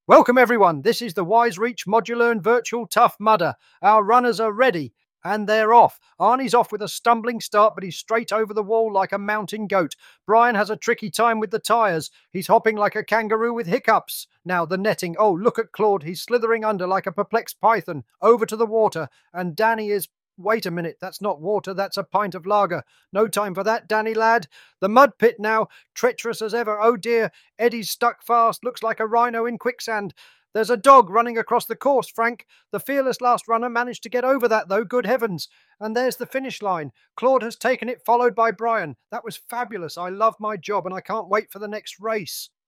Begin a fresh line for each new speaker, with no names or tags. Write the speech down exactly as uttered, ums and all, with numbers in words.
Welcome everyone. This is the Wise Reach Modular and Virtual Tough Mudder. Our runners are ready and they're off. Arnie's off with a stumbling start, but he's straight over the wall like a mountain goat. Brian has a tricky time with the tyres. He's hopping like a kangaroo with hiccups. Now the netting. Oh, look at Claude. He's slithering under like a perplexed python. Over to the water. And Danny is Wait a minute, that's not water, that's a pint of lager. No time for that, Danny lad. The mud pit now, treacherous as ever. Oh dear, Eddie's stuck fast, looks like a rhino in quicksand. There's a dog running across the course, Frank. The fearless last runner managed to get over that, though, good heavens. And there's the finish line. Claude has taken it, followed by Brian. That was fabulous. I love my job, and I can't wait for the next race.